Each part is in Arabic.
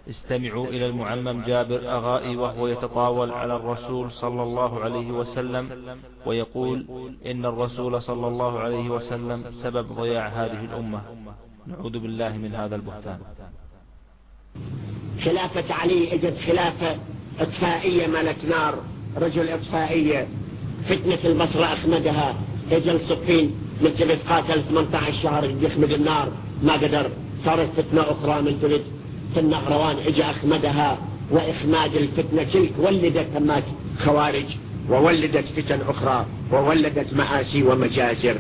استمعوا إلى المعمم جابر أغائي وهو يتطاول على الرسول صلى الله عليه وسلم ويقول إن الرسول صلى الله عليه وسلم سبب ضياع هذه الأمة. نعوذ بالله من هذا البهتان. خلافة علي اجت خلافة اطفائية مالت نار، رجل اطفائية، فتنة البصرة اخمدها، اجل صفين مثل قاتل 18 شهر يخمد النار ما قدر، صارت فتنة اخرى مثل النهروان اجى اخمدها، واخماد الفتنة تلك ولدت همات خوارج، وولدت فتن اخرى، وولدت مآسي ومجازر.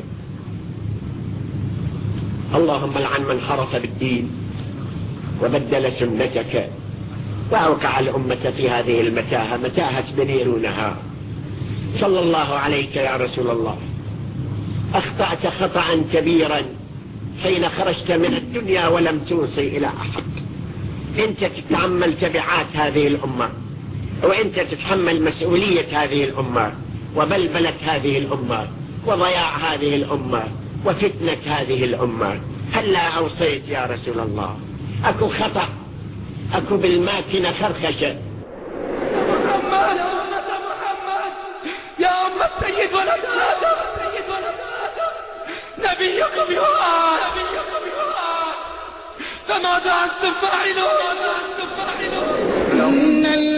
اللهم لعن من حرف بالدين وبدل سنتك وأوقع الأمة في هذه المتاهة، متاهة بنيرونها. صلى الله عليك يا رسول الله، أخطأت خطأ كبيرا حين خرجت من الدنيا ولم توصي إلى أحد. أنت تتحمل تبعات هذه الأمة، وأنت تتحمل مسؤولية هذه الأمة، وبلبلة هذه الأمة، وضياع هذه الأمة، وفتنة هذه الأمة. هلا أوصيت يا رسول الله؟ أكو خطأ، أكو بالماكنة خرخشة. محمد يا أمة محمد، يا أمة السيد ولد آدم، نبيكم يوحى، فماذا أنتم فاعلون؟